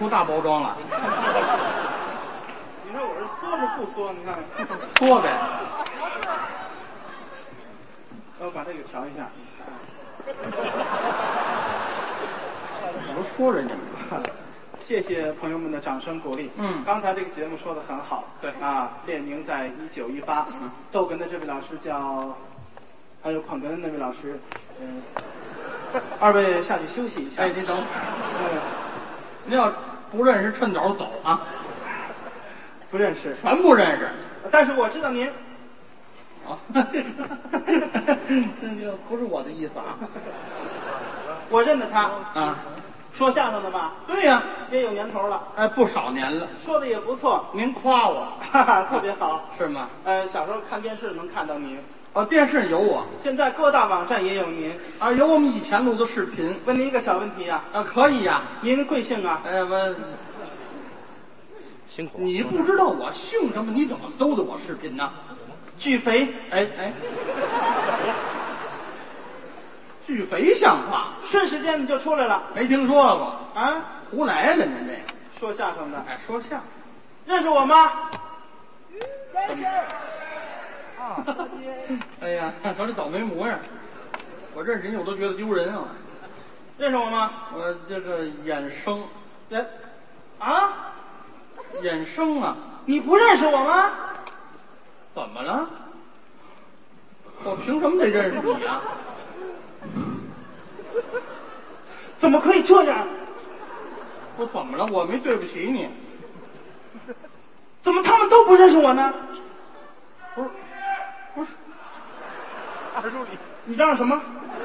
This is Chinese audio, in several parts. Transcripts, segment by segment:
出大包装了。 你说我是缩是不缩？你看， 缩呗。 我把这个调一下。 我都说人家。 谢谢朋友们的掌声鼓励。刚才这个节目说的很好。 对啊，列宁在1918。逗哏的这位老师叫，还有捧哏的那位老师，二位下去休息一下。 哎，您等会儿。您要不认识，趁早走啊。 不认识， 全不认识。 但是我知道您。 啊，这不是我的意思啊。 我认得他啊。 说相声的吧？ 对呀， 也有年头了。 哎，不少年了。 说的也不错。 您夸我， 哈哈，特别好。 是吗？ 小时候看电视能看到您。 哦，电视有我。 现在各大网站也有您。 啊，有我们以前录的视频。 问您一个小问题呀。 可以呀。 您贵姓啊？ 我辛苦。 你不知道我姓什么，你怎么搜的我视频呢？ 巨肥。 哎。巨肥像话， 瞬时间你就出来了。 没听说过啊？ 胡来的您这说相声的。 哎，说相声。 认识我吗？ 认识。啊。哎呀，瞧这倒霉模样，我认识人我都觉得丢人啊。 认识我吗？ 我这个衍生。衍生啊！ 你不认识我吗？ 怎么了？我凭什么得认识你啊？ 怎么可以这样？ 我怎么了？我没对不起你。 怎么他们都不认识我呢？ 不是。 二助理， 你嚷嚷什么？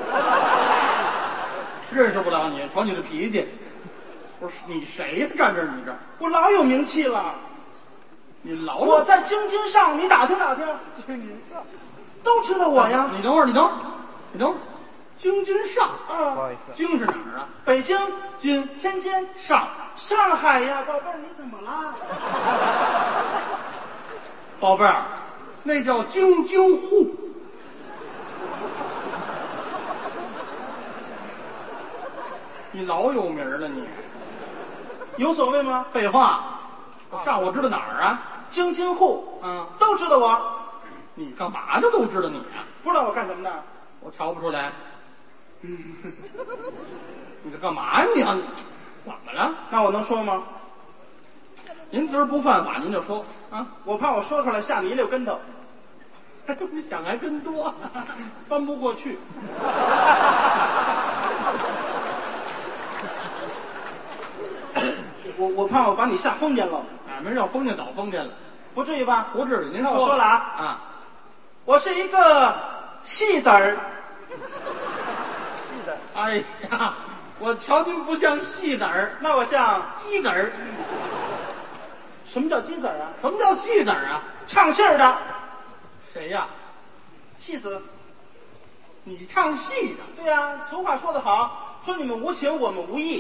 认识不了你，瞅你的脾气。不是你谁呀？站这儿你这儿。 我老有名气了。我在京津上，你打听打听。 京津上都知道我呀。 你等会儿。京津上。 不好意思。 京是哪儿啊？ 北京、 津、 天津、 上海呀，宝贝儿，你怎么了？ 宝贝儿，那叫京津沪。你老有名了，你有所谓吗？ 废话，我知道哪儿啊？ 京津沪，都知道我。 你干嘛的都知道你啊？ 不知道我干什么的？ 我瞧不出来。你这干嘛呀？你怎么了？ 那我能说吗？ 您今儿不犯法，您就说啊。 我怕我说出来吓你一溜跟头。 你想还真多，翻不过去。 我怕我把你吓疯癫了。 没让疯癫倒疯癫了。 不至于吧？ 不至于。您那我说了啊。 我是一个戏子儿。 戏子儿。哎呀，我瞧您不像戏子儿， 那我像鸡子儿。 什么叫鸡子儿啊？ 什么叫戏子儿啊？ 唱戏儿的。 谁呀？ 戏子。 你唱戏的？ 对呀，俗话说得好，说你们无情，我们无义。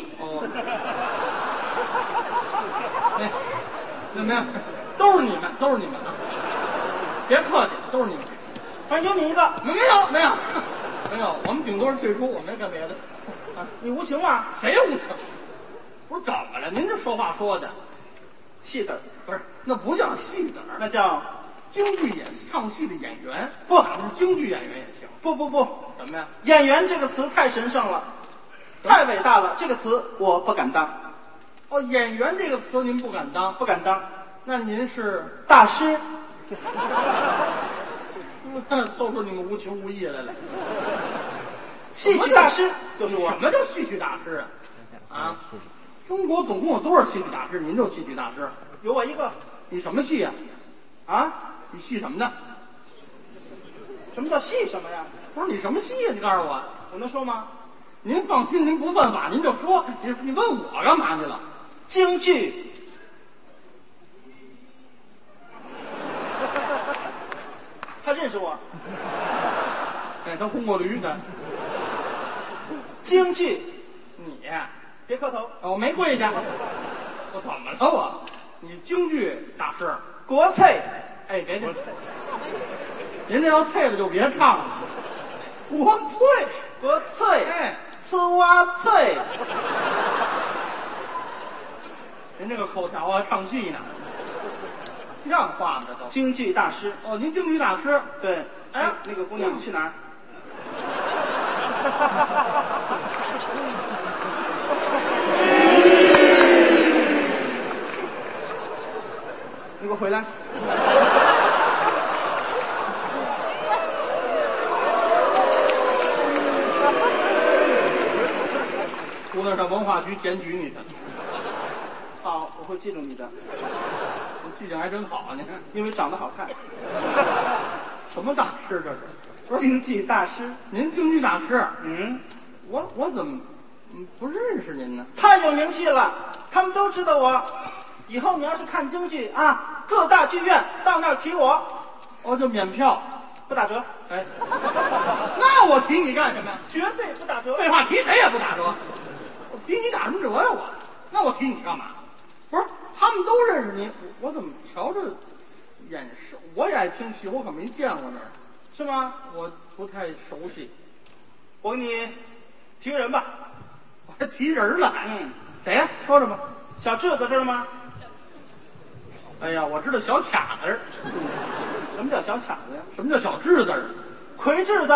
怎么样？都是你们啊！别客气，都是你们。 反正有你一个。 没有，我们顶多是退出，我没干别的。 你无情吗？ 谁无情？不是怎么了？您这说话说的， 戏子儿不是，那不叫戏子儿， 那叫京剧唱戏的演员。 不， 京剧演员也行。 不， 什么呀？ 演员这个词太神圣了，太伟大了，这个词我不敢当。 演员这个词您不敢当？ 不敢当。 那您是大师。 做出你们无情无义来了。 戏曲大师就是我。 什么叫戏曲大师啊？中国总共有多少戏曲大师？您就戏曲大师？ 有我一个。 你什么戏呀？你戏什么的？ 什么叫戏什么呀？ 不是你什么戏呀？你告诉我。 我能说吗？ 您放心，您不犯法，您就说。你问我干嘛去了？ 京剧。他认识我。 他轰过驴的。 京剧。 你别磕头。 我没跪下。我怎么了我？你京剧大师。 国粹。 别，您这要脆了就别唱了。国粹。 呲哇脆。 您这个口条啊，唱戏呢，像话吗？这都京剧大师。 哦，您京剧大师。 对， 哎， 那个姑娘去哪儿？你给我回来！ 姑娘上文化局检举你去。 好，我会记住你的。 你记性还真好啊，您因为长得好看。 什么大师这是？不是京剧大师。 您京剧大师？ 嗯， 我怎么不认识您呢？ 太有名气了，他们都知道我。以后你要是看京剧啊，各大剧院到那儿提我， 哦，就免票， 不打折。 哎，那我提你干什么呀？ 绝对不打折。 废话，提谁也不打折。我提你打什么折呀？那我提你干嘛？不是，他们都认识你，我怎么瞧着眼熟？我也爱听戏，我可没见过那儿， 是吗？ 我不太熟悉。 我给你提个人吧。 我还提人了？ 嗯， 谁呀？说说吧。 小智在这儿吗？ 哎呀，我知道小卡子。 什么叫小卡子呀？ 什么叫小智子？ 魁智子。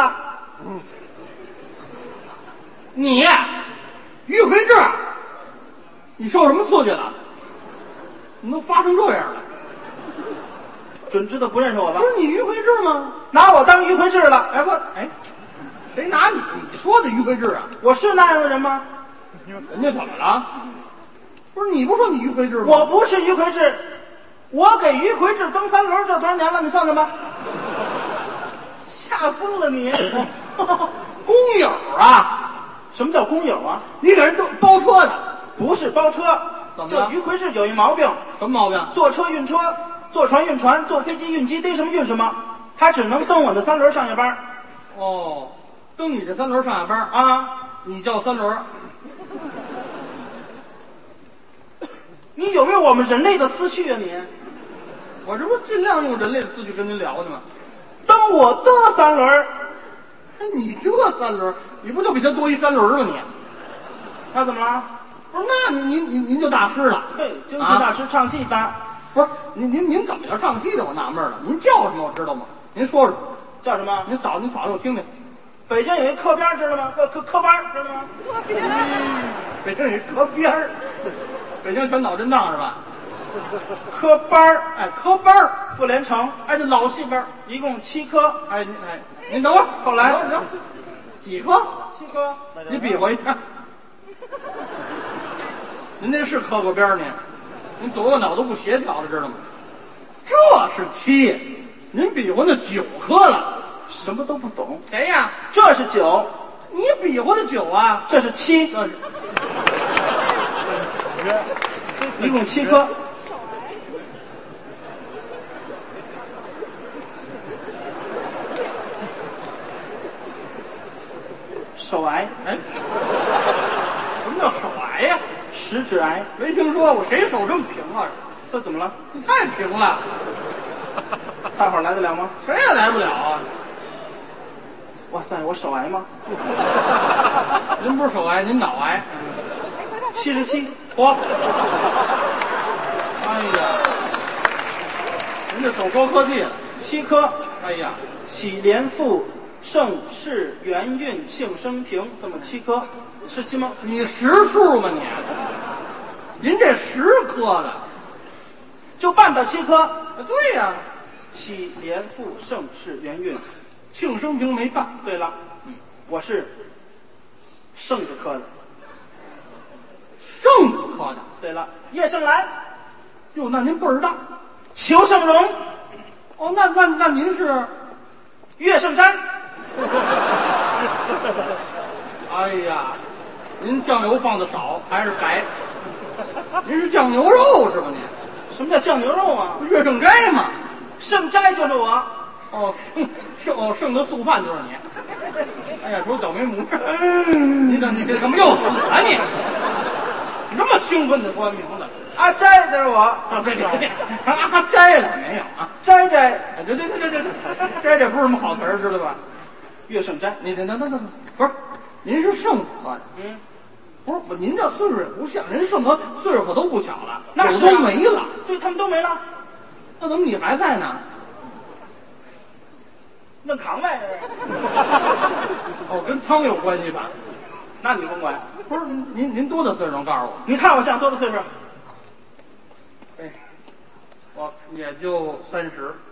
你于魁智，你受什么刺激了？你都发成这样了？ 准知道不认识我吧不？是你于魁智吗？ 拿我当于魁智了？ 哎不，哎，谁拿你说的于魁智啊？ 我是那样的人吗？ 人家怎么了？不是你不说你于魁智吗？ 我不是于魁智，我给于魁智蹬三轮，这多少年了？你算算吧。吓疯了你！ 工友啊？ 什么叫工友啊？ 你给人都包车的？ 不是包车。 怎么了？ 这于魁智有一毛病。 什么毛病？ 坐车运车，坐船运船，坐飞机运机，逮什么运什么。他只能蹬我的三轮上下班。 哦，蹬你这三轮上下班啊？ 你叫三轮？ 你有没有我们人类的思绪啊你？ 我这不尽量用人类的思绪跟您聊呢吗？ 蹬我的三轮。 哎，你这三轮，你不就比他多一三轮吗你？ 那怎么了？ 不是，那您就大师了？ 对，京剧大师唱戏的。 不是，您怎么叫唱戏的？我纳闷了。您叫什么我知道吗？您说说。 叫什么？ 您嫂子我听听。 北京有一科边知道吗？科班知道吗？ 北京有一科边儿，北京全脑震荡是吧？ 科班， 哎，科班儿， 妇联城， 哎，这老戏班， 一共7科。 哎，您等会儿， 后来你等几科 ？7科。 你比划一下。您那是科过边儿您左右脑都不协调了，知道吗？这是7，您比划那9科了。 什么都不懂。 谁呀？ 这是9， 你比划的9啊？ 这是7， 这是一共7科。手癌。 哎，什么叫手癌呀？ 食指癌。 没听说过，谁手这么平啊？ 这怎么了？ 你太平了， 大伙儿来得了吗？ 谁也来不了啊！ 哇塞，我手癌吗您不是手癌，您脑癌。 ？77。 嚯！哎呀，您这手高科技了。 7科。 哎呀， 喜连复盛世元运庆生平，这么7科，是7吗？ 你识数吗你？您这10科的， 就办到7科。 啊对呀、 喜连复盛世元运。 庆生平没办。 对了，我是圣子科的。 圣子科的。 对了，叶盛来， 哟，那您辈儿大。 裘盛戎， 哦，那您是？ 岳盛斋。 哎呀，您酱油放的少还是白？您是酱牛肉是吧您？ 什么叫酱牛肉啊？ 岳盛斋嘛。 盛斋就是我。 哦，剩的素饭就是你。哎呀，瞅倒霉模样。你怎么又死了你？你这么兴奋的说完名字。 阿斋就是我。 啊，对，阿斋了没有啊？ 斋斋。 哎，对，斋这不是什么好词儿，知道吧？ 岳盛斋。 你等，不是，您是圣子科的。 不是，您这岁数也不像，人剩个岁数可都不小了， 那是都没了。 对他们都没了， 那怎么你还在呢？ 弄炕呗。 哦，跟汤有关系吧？ 那你甭管。 不是，您多大岁数？告诉我。 你看我像多大岁数？ 哎，我也就30，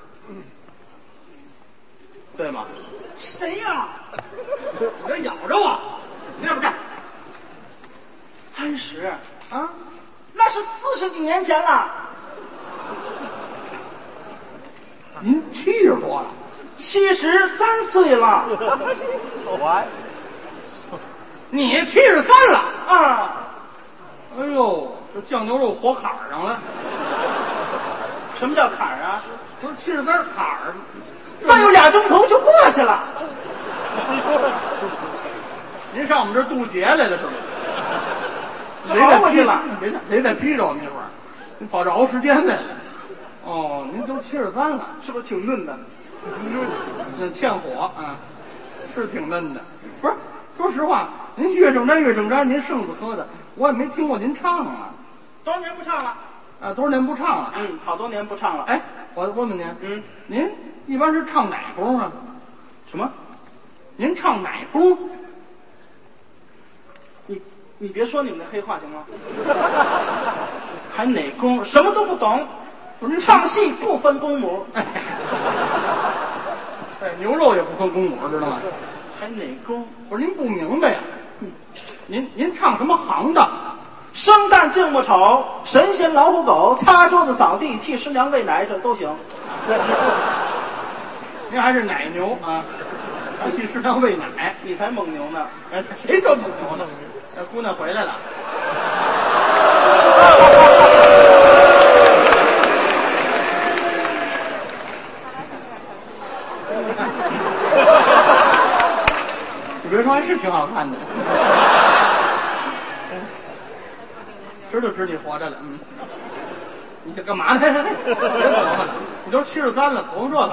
对吗？ 谁呀？ 你这咬着我，你怎么干 30 啊？ 那是40几年前了。 您70多了 73岁了。 走完。 你73了啊！ 哎呦，这酱牛肉火坎上了。 什么叫坎儿啊？ 不是73坎儿， 再有2钟头就过去了。 您上我们这儿渡劫来了是吗？ 熬过去了， 谁在逼着我们一会儿？您跑这熬时间来了。哦，您都73了， 是不是挺嫩的？ 那欠火啊，是挺嫩的。不是，说实话，您越正沾越正沾，您剩子喝的，我也没听过您唱啊。 多少年不唱了？ 啊，多少年不唱了？ 好多年不唱了。 哎，我问问您，您一般是唱哪功啊？ 什么？ 您唱哪功？ 你别说你们的黑话行吗？还哪功？什么都不懂。 不是唱戏不分公母。 哎，牛肉也不分公母，知道吗？ 还哪功？ 不是您不明白呀？您唱什么行当？ 生旦净末丑，神仙老虎狗，擦桌子扫地，替师娘喂奶，这都行。 您还是奶牛啊？还替师娘喂奶？ 你才蒙牛呢！ 哎，谁说蒙牛呢？这姑娘回来了。你别说，还是挺好看的。知道你活着了，你这干嘛呢？你都73了，甭这个。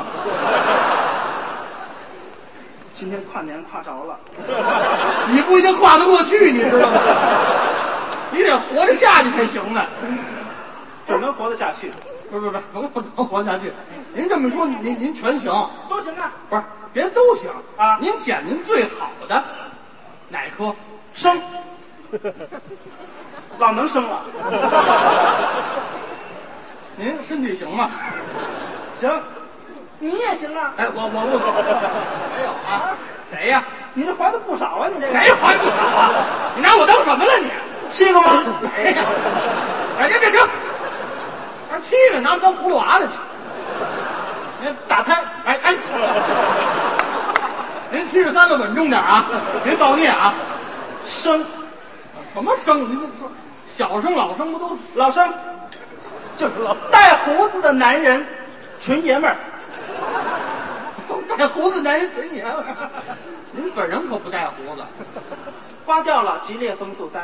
今天跨年跨着了， 你不一定跨得过去，你知道吗？你得活着下去才行呢。 准能活得下去。 不，甭活下去。您这么说，您全行， 都行啊。 不是，别都行啊。 您捡您最好的，哪科？ 生，老能生了。 您身体行吗？ 行，你也行啊。 哎，我没有啊。谁呀？ 你这还的不少啊，你这个。 谁还不少啊？你拿我当什么了你 ？7个吗？ 哎，这7个拿我当葫芦娃了你打胎，哎，您73了，稳重点啊，别造孽啊。 生， 什么生？您说小生老生不都是老生？就带胡子的男人，纯爷们儿。 带胡子男人纯爷们儿，您本人可不带胡子， 刮掉了，吉列风速3。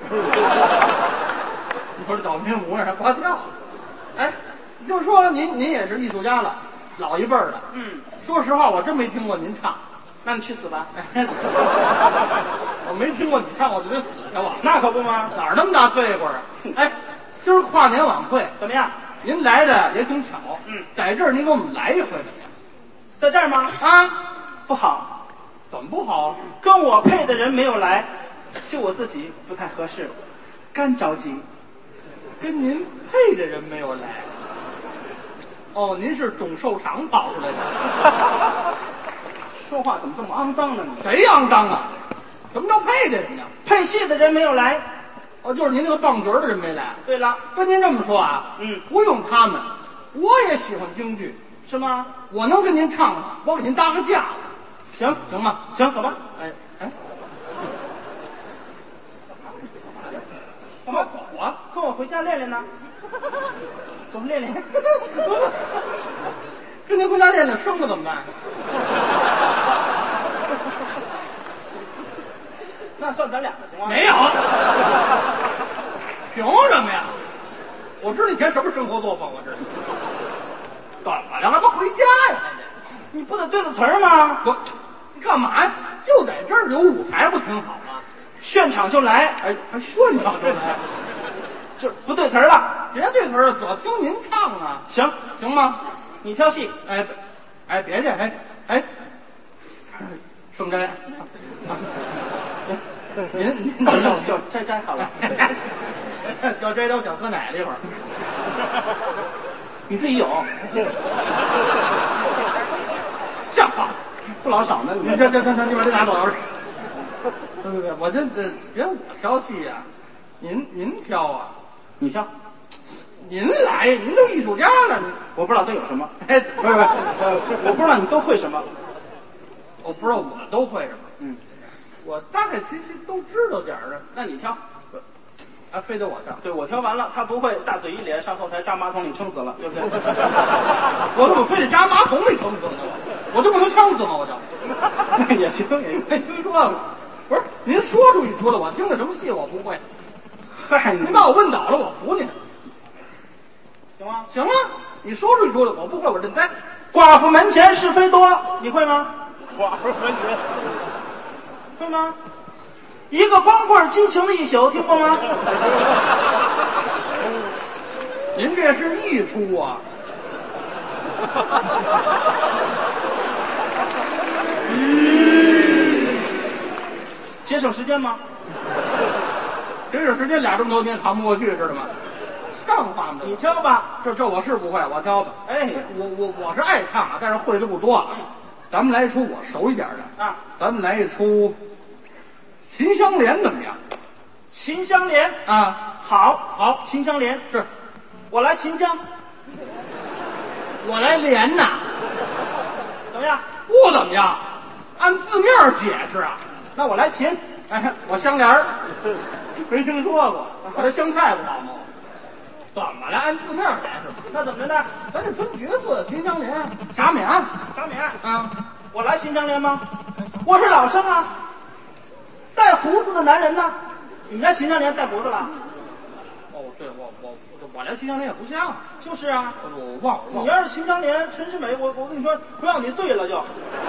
你说这倒霉模样还刮掉了？哎，就说您也是艺术家了，老一辈儿的。说实话，我真没听过您唱。 那你去死吧！ 我没听过你唱，我就得死去我。 那可不吗？ 哪儿那么大罪过啊？哎，今儿跨年晚会怎么样？ 您来的也挺巧。在这儿您给我们来一回怎么样？ 在这儿吗？ 啊， 不好。 怎么不好？ 跟我配的人没有来，就我自己不太合适，干着急。 跟您配的人没有来。哦，您是种寿场跑出来的。 说话怎么这么肮脏呢？你谁肮脏啊？什么叫配的人呢？ 配戏的人没有来。 哦，就是您那个棒角的人没来。 对了， 跟您这么说啊，不用他们，我也喜欢京剧， 是吗？ 我能跟您唱，我给您搭个架子，行吗？ 行，走吧。 哎，干嘛走啊？ 跟我回家练练呢。走，练练。 跟您回家练练，生了怎么办？ 那算咱俩的行吗？ 没有，凭什么呀？我知道你以前什么生活作风，我知道。怎么了？干嘛回家呀？ 你不得对着词儿吗？ 你干嘛呀？就在这儿有舞台，不挺好吗？ 现场就来， 哎，还炫场就来， 这不对词儿了。 别对词儿了，我听您唱啊， 行， 行吗？ 你挑戏。 哎，哎，别介，哎，圣斋，您叫摘好了， 叫摘着想喝奶了一会儿， 你自己有， 像话。 不老少呢。你你把这拿走了。对，我这别我挑戏呀，您挑啊， 你挑， 您来，您都艺术家了，你我不知道都有什么。 哎， 不是，我不知道你都会什么。 我不知道我都会什么， 嗯， 我大概其实都知道点儿的， 那你挑。 啊，非得我挑， 对，我挑完了，他不会大嘴一咧上后台扎马桶里撑死了，对不对？ 我怎么非得扎马桶里撑死呢？我就不能撑死吗？我就， 也行，也哎，听说了，不是您说出一出来，我听的什么戏我不会， 嗨， 您把我问倒了，我服您。 行吗？ 行啊，你说出一出来，我不会，我认栽。 寡妇门前是非多，你会吗？ 寡妇门前， 会吗？一个光棍激情的一宿，听过吗？ 您这是一出啊！ 节省时间吗？ 这省时间俩钟头您扛不过去，知道吗？上话吗？ 你挑吧。 这我是不会，我挑吧。 哎， 我是爱唱啊，但是会的不多。咱们来一出我熟一点的啊， 咱们来一出《秦香莲》怎么样？ 秦香莲啊， 好，秦香莲是我来秦香， 我来莲呐， 怎么样？ 不怎么样，按字面解释啊。 那我来秦， 哎，我香莲儿没听说过，我这香菜不好吗？怎么了？按字面解释， 那怎么着呢？ 咱得分角色，秦香莲、贾美安张冕， 啊。 我来秦香莲吗？我是老生啊，带胡子的男人呢？你们家秦香莲带胡子了？ 哦，对，我来秦香莲也不像， 就是啊， 我忘了。 你要是秦香莲、陈世美，我跟你说，不要你对了就，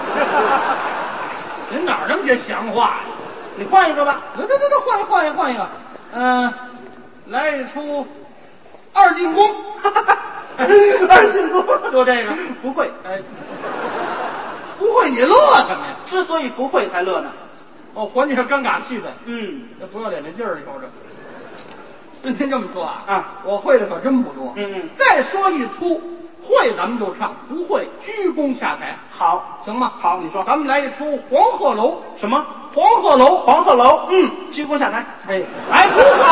您哪儿那么些闲话呀？ 你换一个吧。 得，换一个。来一出二进宫。 二进宫就这个不会， 哎，不会你乐什么呀？ 之所以不会才乐呢。 哦，缓解尴尬气氛。 嗯， 这不要脸的劲儿，你瞅瞅。跟您这么说啊， 啊， 我会的可真不多。 嗯， 再说一出，会咱们就唱，不会鞠躬下台， 好， 行吗？ 好，你说咱们来一出黄鹤楼。 什么？ 黄鹤楼， 黄鹤楼，鞠躬下台。 哎，哎，不会，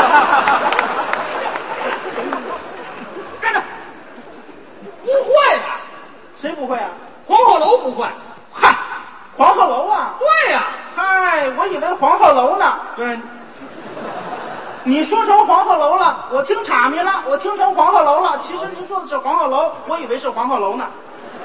站着，不会的， 谁不会啊？ 黄鹤楼不会。嗨， 黄鹤楼啊？ 对呀、 嗨，我以为黄鹤楼呢。 对， 你说成黄鹤楼了，我听岔迷了，我听成黄鹤楼了。其实您说的是黄鹤楼，我以为是黄鹤楼呢。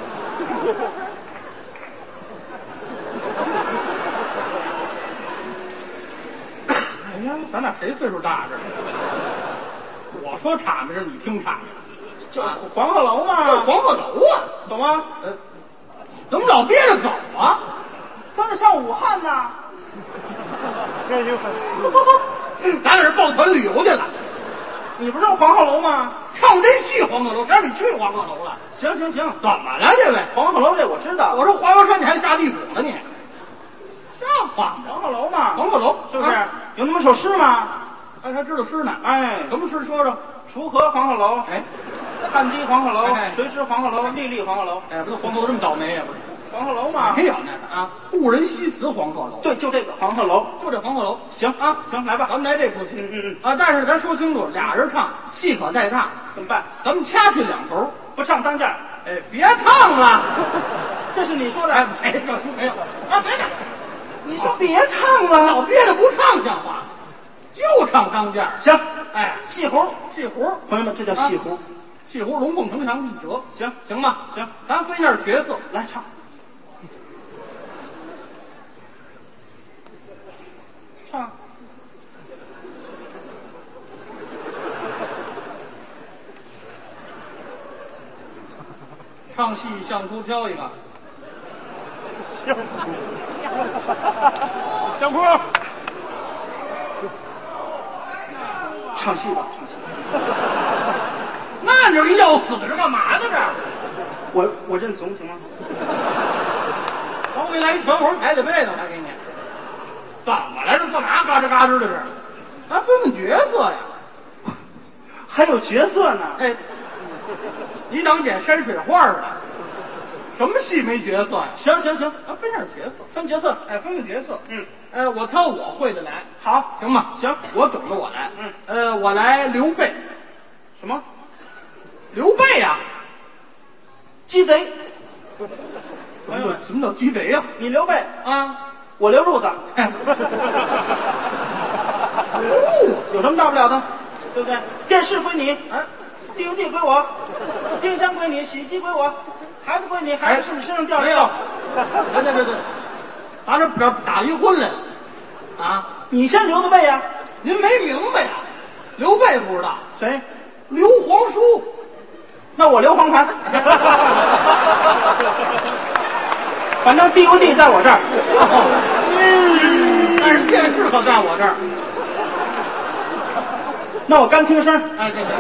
哎呀，咱俩谁岁数大着呢？我说岔迷着，你听岔迷就黄鹤楼嘛， 这黄鹤楼啊， 懂吗？ 怎么老憋着走啊？ 他得上武汉呢。 哎呦， 咱俩是抱团旅游去了， 你不是黄鹤楼吗？ 唱这戏黄鹤楼，谁让你去黄鹤楼了？ 行， 怎么了，这位？ 黄鹤楼这我知道。 我说华摇山，你还下地府了你？像话吗？ 黄鹤楼嘛， 黄鹤楼是不是？ 啊有那么首诗吗？ 哎，还知道诗呢？ 哎， 什么诗说说？ 锄禾黄鹤楼， 哎， 汗滴黄鹤楼哎， 谁知黄鹤楼，粒粒黄鹤楼。 哎，不是黄鹤楼这么倒霉呀？不是？ 黄鹤楼嘛没，有那个啊，故人西辞黄鹤楼。 对，就这个黄鹤楼。 就这黄鹤楼。 行啊， 行，来吧。 咱们来这出戏。 嗯啊，但是咱说清楚，俩人唱，戏可带唱， 怎么办？ 咱们掐去两头。 不唱当价。 哎，别唱了。 这是你说哎， 的。 没有啊，别唱， 你说别唱了。 老憋着不唱像话，就唱当间儿。 行， 哎， 戏胡， 戏胡， 朋友们，这叫戏胡。 戏胡龙凤呈祥一折， 行， 行吗？ 行， 咱分一下角色， 来唱。唱。 唱戏相扑挑一个。 相扑， 唱戏吧，唱戏。 那你要死是干嘛呢？这我认怂行吗？ 我给来一全活抬得背呢，还给你。怎么来着？干嘛嘎吱嘎吱的这？还分分角色呀？ 还有角色呢？ 哎，你当演山水画的，什么戏没角色呀？ 行， 啊，分点角色， 分角色。 哎，分个角色。我挑我会的来， 好， 行吗？ 行， 我懂得我来。我来刘备。 什么？ 刘备呀？ 鸡贼。 什么叫鸡贼呀？ 你刘备啊， 我刘褥子。有什么大不了的？对不对？电视归你， 哎 ，DVD 归我，冰箱归你，洗衣机归我，孩子归你，孩子是你身上掉没有？对，咱这表打离婚来了啊！ 你先留的备呀？ 您没明白呀？刘备不知道， 谁？ 刘皇叔。 那我留黄盘。反正 DVD 在我这儿， 但是电视可在我这儿。 那我干听声。 哎，这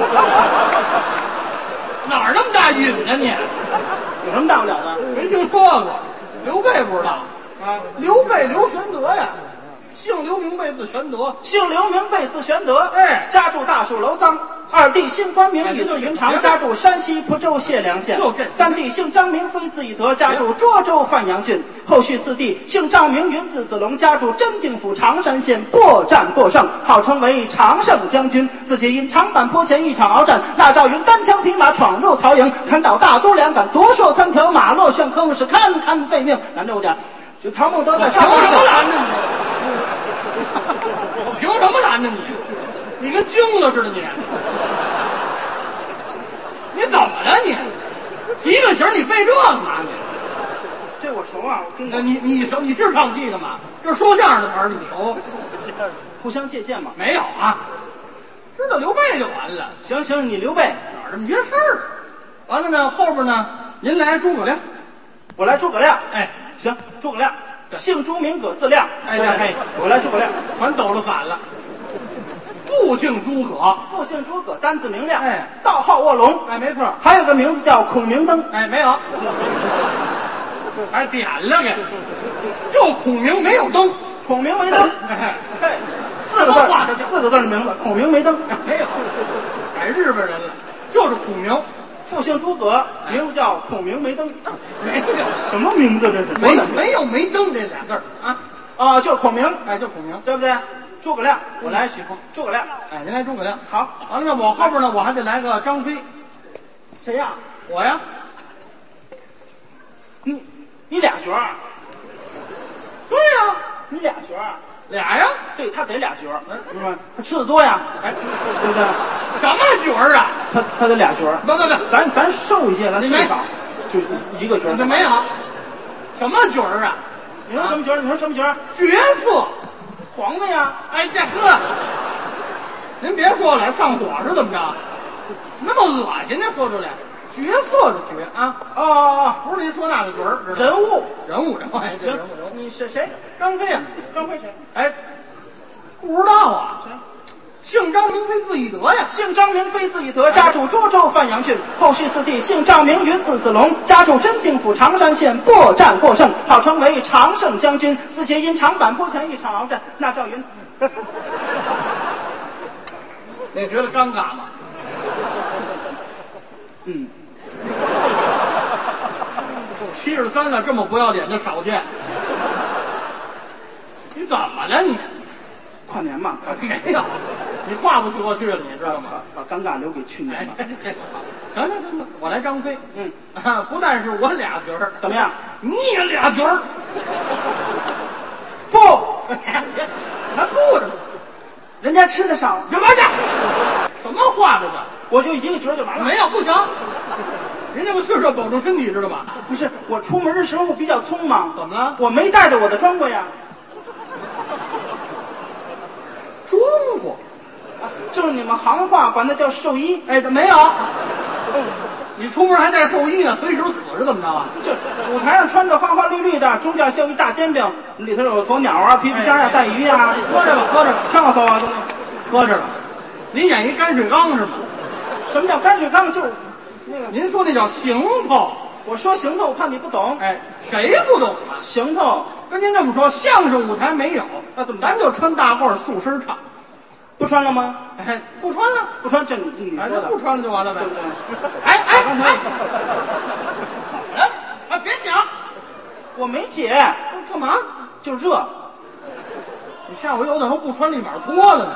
哪儿那么大瘾呢你？ 有什么大不了的？ 没听说过，刘备不知道啊？ 刘备刘玄德呀，姓刘名备字玄德， 姓刘名备字玄德， 哎， 家住大树楼桑。二弟姓关名，以字云长，家住山西蒲州解良县。三弟姓张名，非字翼德，家住涿州范阳郡。后续四弟姓赵名云，字子龙，家住真定府常山县。过战过胜，号称为常胜将军。自己因长坂坡前一场鏖战，那赵云单枪匹马闯入曹营，砍倒大都两杆，夺槊3条，马落陷坑，是堪堪废命。拦着我点，就唐孟德在上。 凭什么拦着你？我凭什么拦着你？你跟惊了似的你。你怎么了你？提个醒你背这干嘛你？ 这我熟啊，我听过。 你熟？你是唱戏的吗？这说相声的词儿你熟？ 互相借鉴嘛。 没有啊，知道刘备就完了。 行，你刘备哪儿这么些事儿？完了呢，后边呢，您来诸葛亮， 我来诸葛亮。 哎， 行，诸葛亮，姓朱名葛字亮。 哎， 我来诸葛亮， 全抖了反了。父姓诸葛， 父姓诸葛，单字名亮， 哎， 道号卧龙， 哎，没错， 还有个名字叫孔明灯， 哎，没有，还点了给，就孔明没有灯， 孔明没灯， 哎， 四个字的名字，孔明没灯， 没有，改日本人了，就是孔明， 父姓诸葛，名字叫孔明没灯， 没有， 什么名字这是？ 没有没灯这俩字儿啊啊，就是孔明， 哎，就孔明， 对不对？诸葛亮，我来喜欢诸葛亮， 哎，您来诸葛亮， 好， 完了我后边呢，我还得来个张飞， 谁呀？ 我呀， 你俩角儿？ 对呀， 你俩角儿？ 俩呀， 对他得俩角儿，是吧？他吃的多呀，哎，对不对？ 什么角儿啊？ 他得俩角儿， 不， 咱瘦一些，咱吃少，就一个角儿。 这没有，什么角儿啊？ 你说什么角儿？你说什么角儿？ 角色。 黄的呀！ 哎，这呵，您别说了，上火是怎么着？那么恶心呢，说出来，角色的角啊！ 哦， 不是您说那个角儿， 人物， 哎，这人物， 你是谁？ 张飞啊， 张飞谁？ 哎，不知道啊， 谁？ 姓张名飞字翼德呀， 姓张名飞字翼德，家住涿州范阳郡。后续四弟姓赵名云，字子龙，家住真定府常山县。过战过胜，号称为常胜将军。自己因长坂坡前一场鏖战，那赵云， 你觉得尴尬吗？ 嗯 ，73了，这么不要脸的少见。你怎么了你？ 跨年嘛， 没有，你跨不过去了，你知道吗？ 把尴尬留给去年吧。 行，我来张飞。不但是我俩角儿， 怎么样？ 你也俩角儿。 不， 还不着， 人家吃的少。 什么的？什么话这个？ 我就一个角儿就完了。 没有，不行。您这个岁数要保重身体，知道吗？ 不是，我出门的时候比较匆忙。 怎么了？ 我没带着我的装备呀。 中国， 就是你们行话管那叫寿衣。 哎，没有。你出门还带寿衣呢，随时死是怎么着啊？ 就舞台上穿着花花绿绿的，中间绣一大煎饼，里头有鸵鸟啊、皮皮虾呀、带鱼呀， 喝着吧， 跳蚤啊， 喝着吧。 您演一泔水缸是吗？ 什么叫泔水缸？就是那个， 您说那叫行头。 我说行头，我怕你不懂。 哎，谁不懂啊？ 行头， 跟您这么说，相声舞台没有， 那怎么办？ 咱就穿大褂素身唱。 不穿了吗？ 哎，不穿了， 不穿，这你说的。 不穿了就完了呗。 对不对？ 哎，别讲， 我没解， 干嘛？ 就热。 你吓我有的时候不穿立马脱了呢。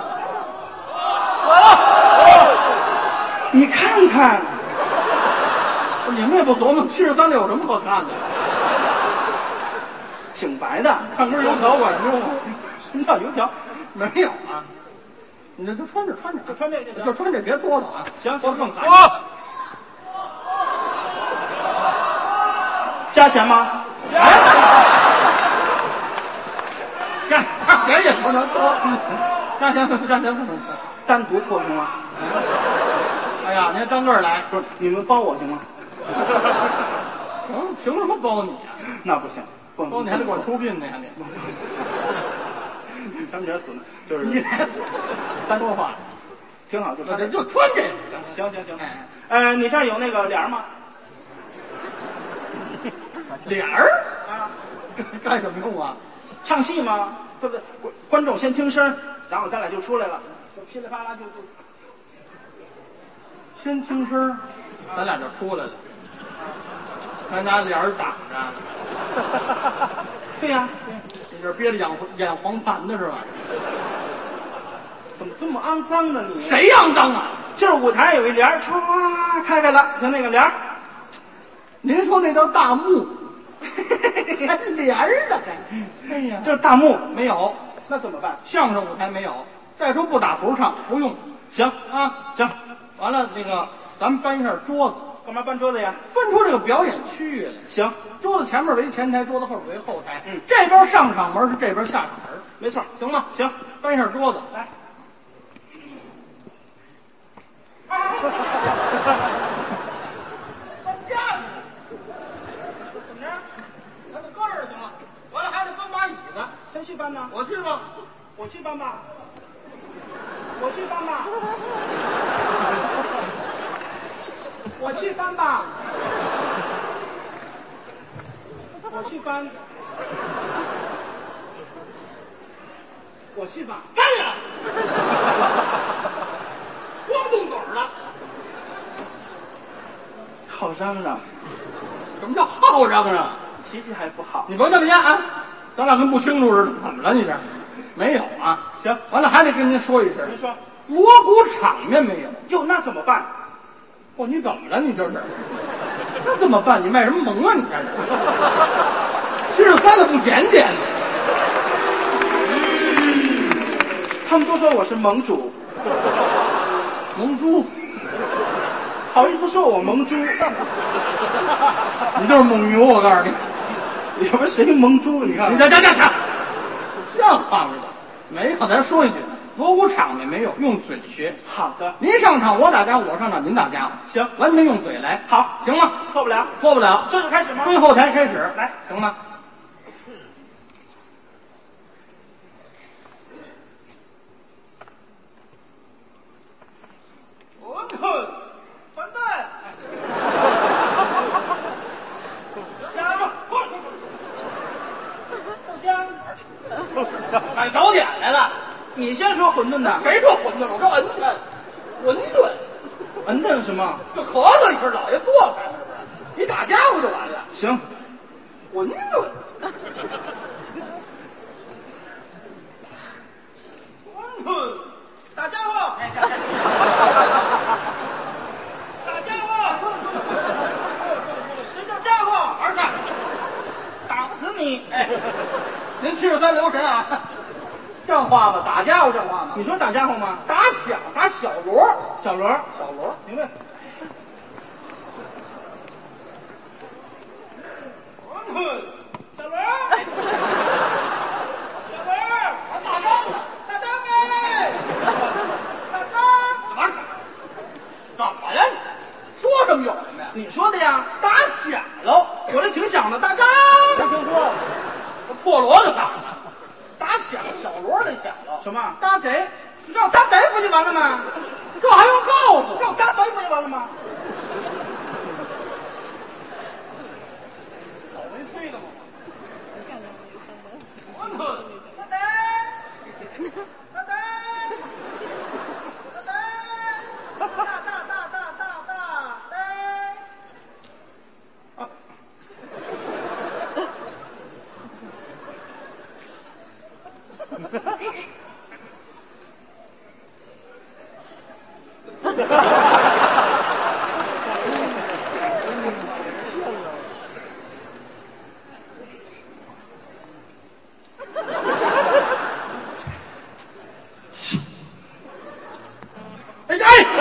你看看， 你们也不琢磨73里有什么可看的？ 挺白的， 看根油条管用。 什么叫油条？ 没有啊，你这就穿着， 就穿这个就穿这，别脱了啊！ 行， 脱更寒。 加钱吗？ 加钱也不能脱，加钱不能脱， 单独脱行吗？ 哎呀，您单个来， 不是，你们包我行吗？ 凭什么包你啊？ 那不行， 包你还得管出殡呢，还得。 咱们这死呢，就是你单说话， 挺好，就穿这， 就穿这个。 行。你这儿有那个帘儿吗？ 帘儿啊， 干什么用啊？ 唱戏吗？对不对？观众先听声，然后咱俩就出来了，就噼里啪啦就。 先听声，咱俩就出来了。还拿帘儿挡着。 对呀， 你这憋着演黄盘的是吧？ 怎么这么肮脏呢你？ 谁肮脏啊？ 就是舞台有一帘儿，唰开了，就那个帘儿。 您说那叫大幕，还帘儿呢？哎呀， 就是大幕没有， 那怎么办？ 相声舞台没有。再说不打头唱，不用。 行啊， 行。 完了，那个咱们搬一下桌子。 干嘛搬桌子呀？ 分出这个表演区域来。 行， 桌子前面为前台，桌子后边为后台。 这边上场门是这边下场门， 没错， 行吗？ 行， 搬一下桌子来。搬架子，怎么着？咱就搁这儿就行了。完了还得搬把椅子。 谁去搬呢？ 我去吧。 我去搬吧。我去搬吧。我去搬吧。我去搬。我去吧。 干呀！光动嘴了。 好嚷嚷。 什么叫好嚷嚷？ 脾气还不好。 你甭这么样啊！咱俩跟不清楚似的，怎么了你这？没有啊。 行， 完了还得跟您说一声。 您说。 锣鼓场面没有。 哟，那怎么办？ 哦，你怎么了？你这是？那怎么办？你卖什么萌啊？你这是73了不检点呢？ 他们都说我是盟主。 盟猪？ 好意思说我盟猪？ 你就是蒙牛，我告诉你。 你说谁蒙猪？你看， 你这，像话吗？没有，咱说一句，锣鼓场面没有，用嘴学。 好的， 您上场我打家伙，我上场您打家伙。 行， 完全用嘴来。 好， 行吗？ 错不了， 错不了。 这就开始吗？ 归后台开始， 来， 行吗？ 我们团队。 买早点来了。 你先说馄饨的。 谁说馄饨？我说馄饨。馄饨。 馄饨什么？ 这盒子一会儿老爷做开了，你打家伙就完了。 行。 馄饨。馄饨。 打家伙。打家伙。谁叫家伙？ 儿子， 打不死你！ 哎，您73留神啊！像话吗？打家伙像话吗？ 你说打家伙吗？ 打小锣， 小锣，明白？ 馄饨， 小锣，小锣， 打仗了， 大张哎，大张， 玩啥？怎么了你？说什么有什么呀？ 你说的呀？ 打响喽， 我这挺响的，大张， 没听说？破锣的嗓子，打响小锣得响喽。 什么？ 打得， 你让他逮不就完了吗？ 这还用告诉？ 让我大嘴不就完了吗？ 倒霉催的吗？哎！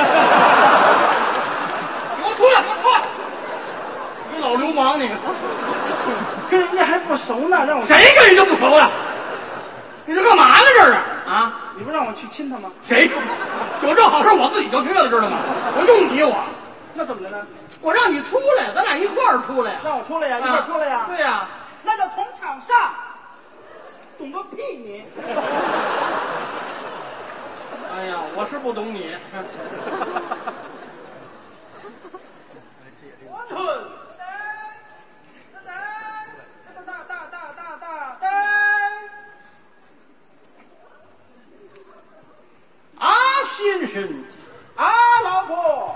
给我出来！给我出来！你老流氓你！ 跟人家还不熟呢，让我谁跟人家不熟了？你这干嘛呢？这是啊？ 你不让我去亲他吗？ 谁？有这好事我自己就去了，知道吗？我用你我？ 那怎么的呢？ 我让你出来，咱俩一块儿出来呀！ 让我出来呀，一块儿出来呀？ 对呀。 那叫同场上，懂个屁你！ 哎呀，我是不懂你。 我吞。 啊，先生， 啊，老婆，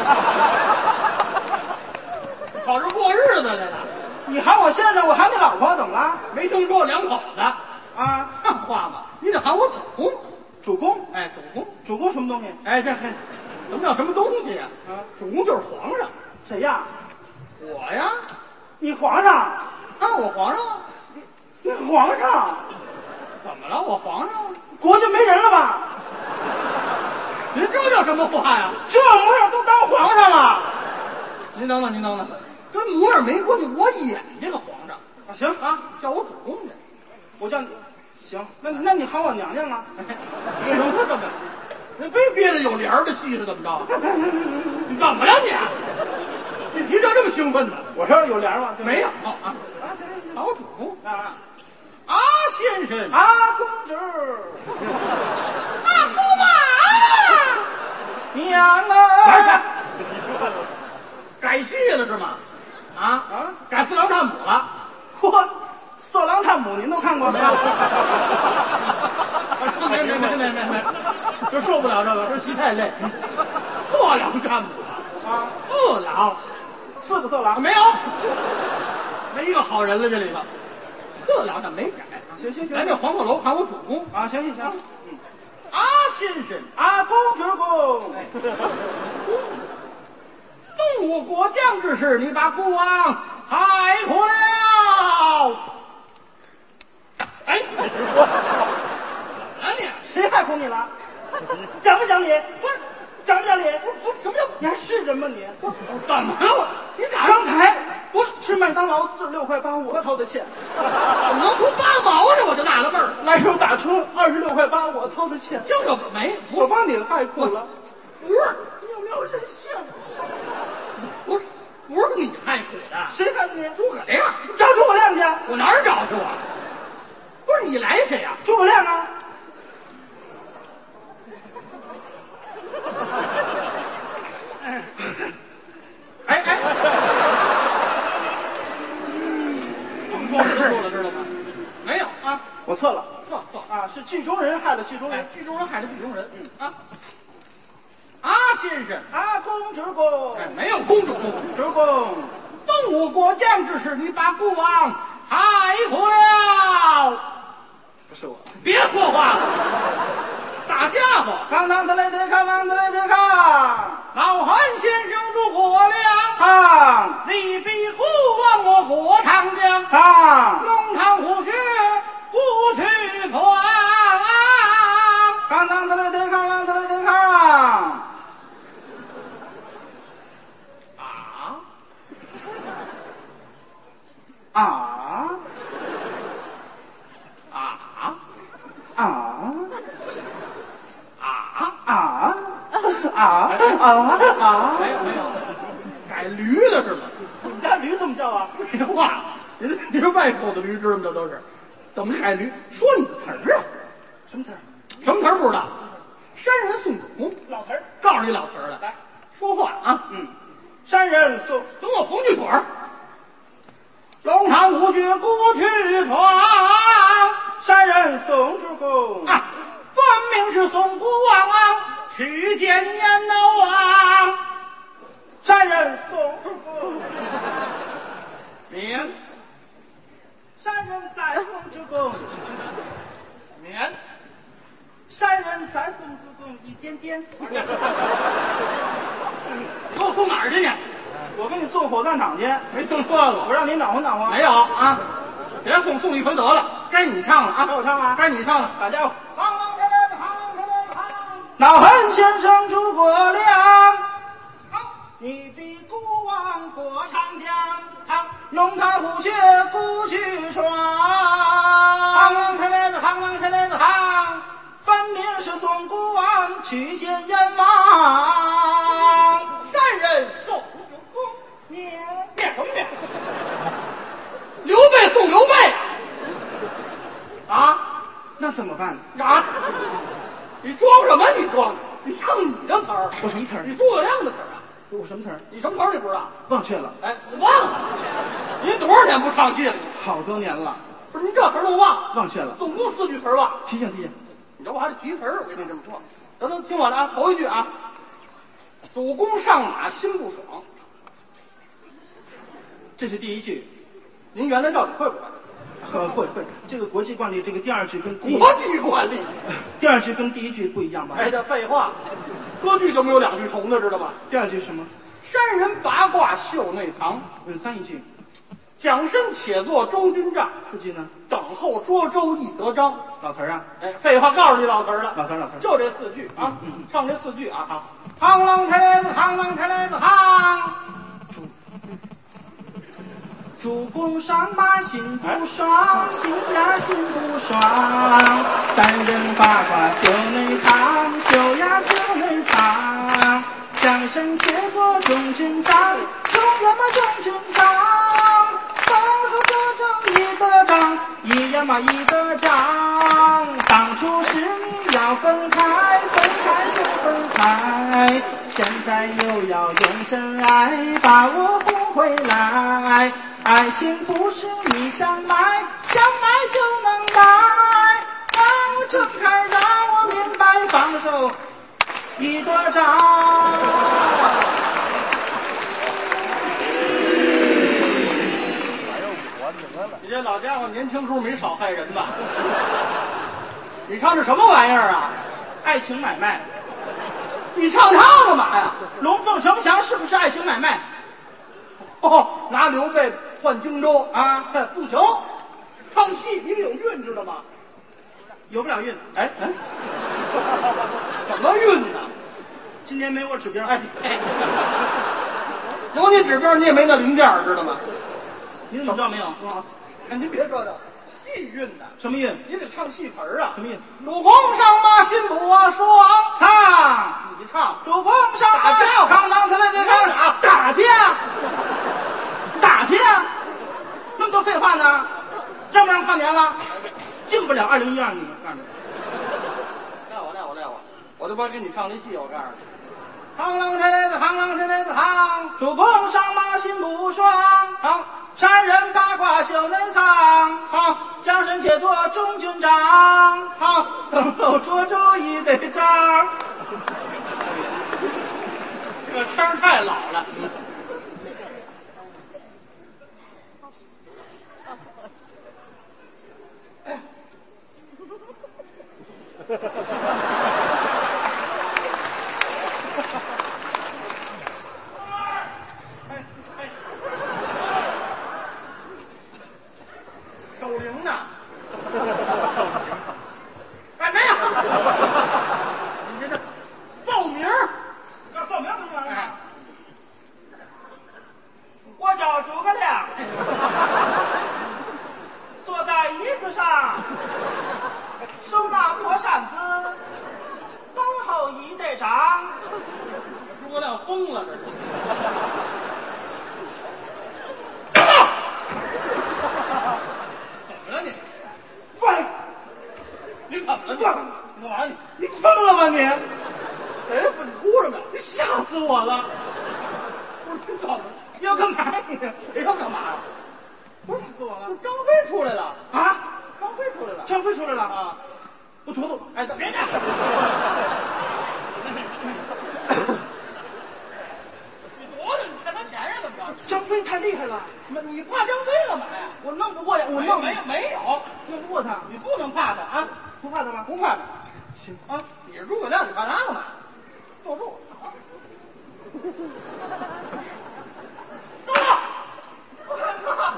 跑这过日子来了？ 你喊我先生，我喊你老婆，怎么了？ 没听说两口子啊？ 像话吗？你得喊我主公。 主公？ 哎，主公， 主公什么东西？ 哎，这什么叫什么东西呀？ 啊， 主公就是皇上。 谁呀？ 我呀。 你皇上？ 啊，我皇上。 你皇上？ 怎么了？我皇上？ 国家没人了吧？ 您这叫什么话呀？ 这模样都当皇上了？ 您等等，您等等，跟模样没关系，我演这个皇上。 啊，行啊，叫我主公的。 我叫你。行，那你喊我娘娘啊？ 什么这么？人非憋着有帘儿的戏是怎么着？你怎么了你？你提这么兴奋呢？ 我这有帘吗？ 没有啊。 啊，行， 喊我主公啊。 啊，先生啊，公主啊，驸马娘啊！ 改戏了是吗？啊，改四郎探母了。 嚯，色狼探母您都看过没有？ 没，这受不了这个，这戏太累。色狼探母啊， 四郎 ，4个色狼没有，没一个好人了这里头。四郎他没改。 行， 来这黄鹤楼喊我主公啊，行， 啊，先生啊，公主公。 动我国将之事，你把孤王害苦了。哎，你谁害苦你了？讲不讲理？ 不是讲不讲理？ 不是什么叫你还是人吗你？ 怎么了我？你咋刚才不是吃麦当劳46块8我掏的钱， 怎么能出8毛呢？我就纳了闷儿。 来时候打出26块8我掏的钱， 这个没， 我帮你害苦了。 不是， 你有没有人性？ 不是你害苦的， 谁害你？ 诸葛亮。 找诸葛亮去。 我哪儿找去啊？不是你来谁呀？ 诸葛亮啊。 哎，甭说了，知道吗？没有啊， 我错了， 错啊，是剧中人害了剧中人， 剧中人害了剧中人。啊，先生啊，公主公， 哎，没有公主主公， 动我国将之事，你把孤王害苦了。 不是我， 别说话了，打家伙！ 康的来得康，啷的来得康， 老汉先生诸葛亮， 康你比孤王我国长江， 康龙潭虎穴不去闯。 康的来得康，啷的来得康。 没有，改驴了是吗？ 你们家驴怎么叫啊？ 废话，人这外口的驴知道吗？这都是怎么改驴？说你的词儿啊？ 什么词儿？ 什么词儿不知道？ 山人送主， 老词儿， 告诉你老词儿了， 来说话啊， 山人送， 等我缝句腿儿。龙潭虎穴过去闯， 山人送主公啊，分明是宋国王去见阎罗王。 山人送主公， 免山人再送主公， 免山人再送主公一点点。 你给我送哪儿去呢？ 我给你送火葬场去， 没听说过， 我让你暖和暖和。 没有啊，别送一回得了，该你唱了啊， 该我唱啊， 该你唱了， 大家伙。 行， 老恨先生诸葛亮，你比孤王过长江，龙潭虎穴故去闯，分明是宋国王去见阎王。 山人送主公， 灭灭什么灭？刘备送刘备啊？ 那怎么办？ 啊？你装什么？你装？你唱你的词儿？ 我什么词儿？ 你诸葛亮的词儿啊？ 我什么词儿？ 你什么词儿？你不知道？ 忘却了。 哎，我忘了。您多少年不唱戏了？ 好多年了， 不是您这词儿都忘了？ 忘却了。 总共4句词儿吧？ 提醒提醒。 你这我还得提词儿，我跟你这么说。等听我的啊，头一句啊，主公上马心不爽。 这是第一句。 您原来到底会不会？ 会。这个国际惯例，这个第二句跟国际惯例， 第二句跟第一句不一样吧？ 哎，这废话，歌剧就没有2句重的，知道吧？ 第二句是什么？ 山人八卦袖内藏， 三一句。 蒋申且作中军帐 ，4句呢？ 等候涿州易得章。 老词儿啊？ 哎，废话，告诉你老词儿了。 老词儿， 就这4句啊，唱这4句啊。好，螳螂抬来子，螳螂抬来子，螳。 主公上马心不爽，心呀心不爽。山人八卦袖内藏，袖呀袖内藏。蒋申且作中军帐，中呀嘛中军帐。等候涿州易得章，易呀嘛易得章。当初是你要分开，分开就分开。现在又要用真爱把我哄回来。爱情不是你想买，想买就能买。让我睁开，让我明白，放手易得章。 你这老家伙年轻时候没少害人吧？你唱这什么玩意儿啊？ 爱情买卖。 你唱它干嘛呀？ 龙凤呈祥是不是爱情买卖？ 拿刘备换荆州啊？ 哎，不行，唱戏你得有韵，知道吗？ 有不了韵。 哎，怎么韵呢？ 今年没我指标。 哎，有你指标你也没那零件，知道吗？ 你怎么知道没有？ 哎，您别说这戏韵呢。 什么韵？ 你得唱戏词儿啊。 什么韵？ 主公上马心不爽， 唱。 你唱。 主公上马打架， 刚才来这个打架，打架，那么多废话呢？让不让跨年了？进不了2012年，我告诉你。 赖我，我就不给你唱那戏，我告诉你。螳螂抬来子，螳螂抬来子，螳。 主公上马心不爽， 螳。 山人八卦袖内藏， 螳。 蒋申且作中军帐， 螳。 等候涿州易得章。 这个声儿太老了。守灵呢？哎，没有。你这报名儿。 报名不行哎， 我叫诸葛亮，坐在椅子上，手拿破扇子，等候易得章。 诸葛亮疯了，这是。怎么了你？ 喂， 你怎么了你？ 干嘛你？ 你疯了吧你？ 谁呀？你哭什么呀？ 你吓死我了！ 不是你怎么？ 你要干嘛你？ 你要干嘛呀？不是吓死我了！ 张飞出来了啊！ 张飞出来了！ 张飞出来了啊！ 我躲躲。 哎，别干！你躲着，你欠他钱呀？怎么着？ 张飞太厉害了， 你怕张飞干嘛呀？ 我弄不过呀，我弄没有， 弄不过他， 你不能怕他啊！ 不怕他吗？ 不怕他。 行啊，你是诸葛亮，你怕他干嘛？坐住！住！不害怕，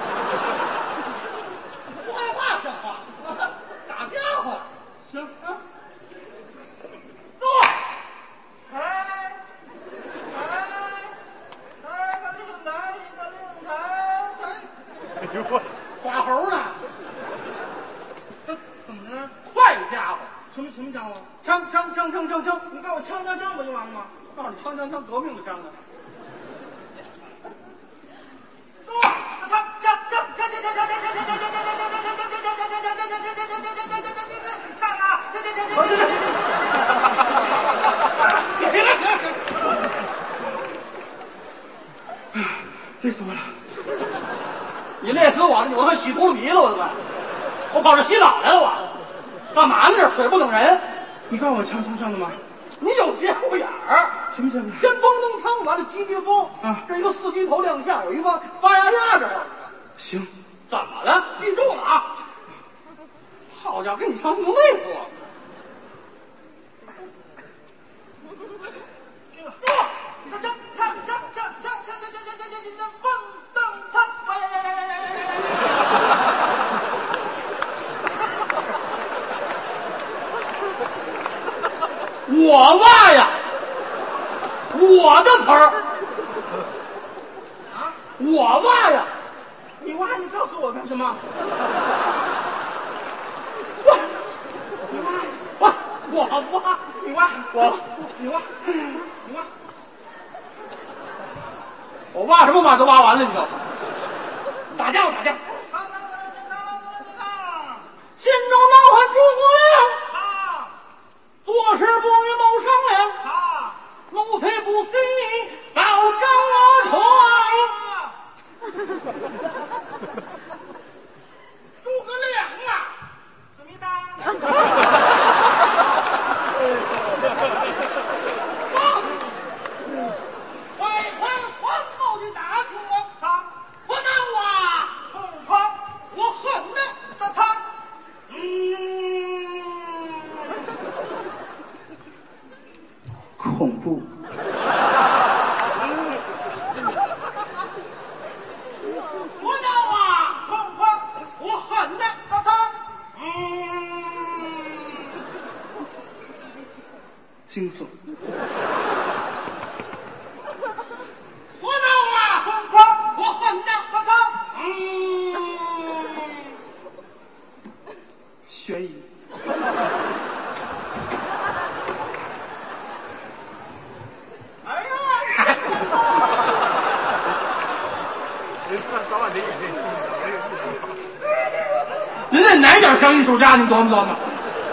不害怕，像话？打家伙！ 行啊！坐！ 抬，个令抬，一个令抬， 哎呦我， 耍猴呢？ 这怎么着？ 快家伙！ 什么家伙？ 枪！ 你告诉我枪不就完了吗？ 告诉你枪，革命的枪呢！ 上啊！累死我了！ 你累死我了！我快洗秃噜皮了，我都快！我跑这洗澡来了，我干嘛呢？这水不等人！ 你告诉我枪上的吗？ 你有节骨眼儿！ 什么节骨眼？ 先崩登枪，完了击击风啊！ 这一个四巨头亮相，有一个发丫丫这儿。 行， 怎么了？记住了啊！好家伙，跟你上能累死我！我挖呀，我的词儿啊！ 我挖呀， 你挖，你告诉我干什么？ 我挖， 你挖， 我挖什么挖都挖完了，你就打架。心中恼恨诸葛亮，做事不与谋商量，奴才不随到张床。诸葛亮啊， 思密达， 快皇后的大错，我恼啊！ 疯狂， 我恨呐！ 他，恐怖。 我恼啊！ 疯狂， 我恨呐！ 他，惊悚。 我恼啊！ 疯狂， 我恨呐！ 他，悬疑。 哎呀！ 您看早晚得演这戏，没有艺术。 您这哪点像艺术家？你琢磨琢磨。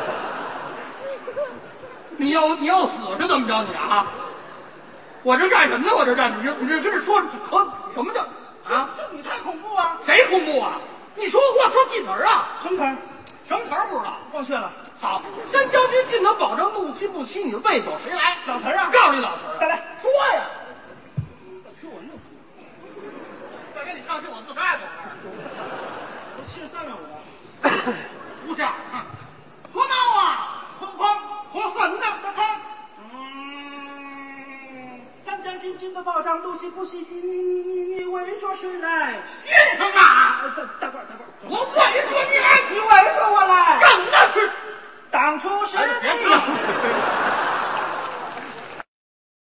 你要死是怎么着你啊？我这干什么呢？我这干你这跟这说和什么叫啊？ 这你太恐怖啊！ 谁恐怖啊？你说话说进词儿啊？ 什么词儿？ 什么词儿不知道？ 忘却了。 好，三将军进堂保证怒气不欺你，未走谁来？ 老词儿啊！ 告诉你老词儿， 再来说呀！听我怒说，再跟你唱戏我自拍走。 我73了我。 不像啊！我恼啊！ 疯狂， 我恨呐！ 大仓。三将军进的保障，陆戏不惜你为着谁来？ 先生啊！